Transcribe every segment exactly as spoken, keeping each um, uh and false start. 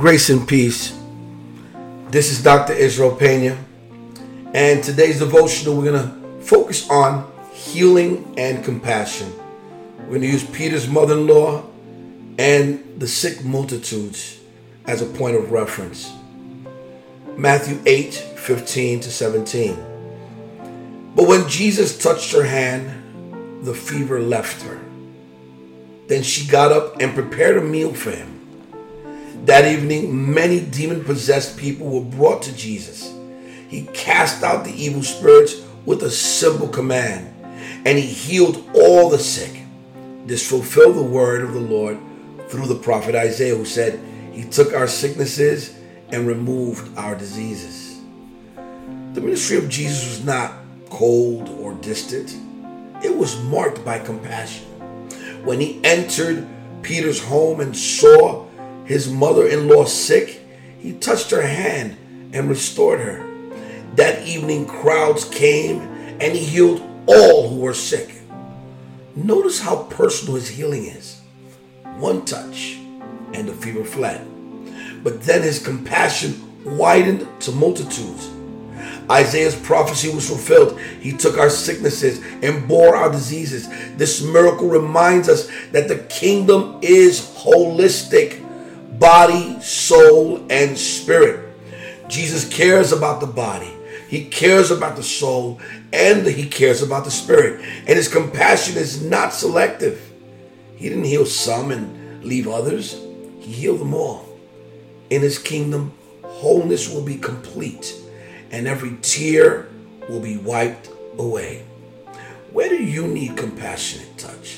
Grace and peace. This is Doctor Israel Pena, and today's devotional we're going to focus on healing and compassion. We're going to use Peter's mother-in-law and the sick multitudes as a point of reference. Matthew eight, fifteen to seventeen. But when Jesus touched her hand, the fever left her. Then she got up and prepared a meal for him. That evening, many demon-possessed people were brought to Jesus. He cast out the evil spirits with a simple command, and he healed all the sick. This fulfilled the word of the Lord through the prophet Isaiah, who said, "He took our sicknesses and removed our diseases." The ministry of Jesus was not cold or distant. It was marked by compassion. When he entered Peter's home and saw his mother-in-law sick, he touched her hand and restored her. That evening, crowds came and he healed all who were sick. Notice how personal his healing is. One touch and the fever fled. But then his compassion widened to multitudes. Isaiah's prophecy was fulfilled. He took our sicknesses and bore our diseases. This miracle reminds us that the kingdom is holistic. Body, soul, and spirit. Jesus cares about the body. He cares about the soul, and he cares about the spirit. And his compassion is not selective. He didn't heal some and leave others. He healed them all. In his kingdom, wholeness will be complete, and every tear will be wiped away. Where do you need compassionate touch?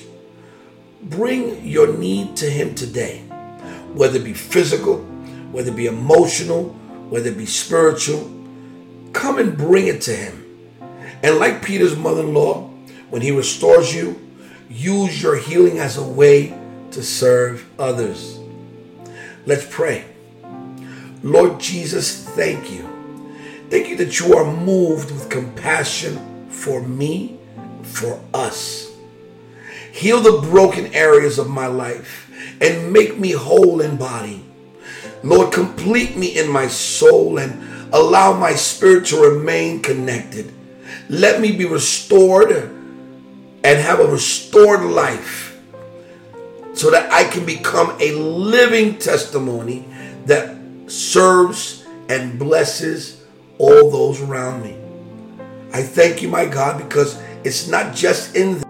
Bring your need to him today. Whether it be physical, whether it be emotional, whether it be spiritual, come and bring it to him. And like Peter's mother-in-law, when he restores you, use your healing as a way to serve others. Let's pray. Lord Jesus, thank you. Thank you that you are moved with compassion for me, for us. Heal the broken areas of my life and make me whole in body. Lord, complete me in my soul and allow my spirit to remain connected. Let me be restored and have a restored life so that I can become a living testimony that serves and blesses all those around me. I thank you, my God, because it's not just in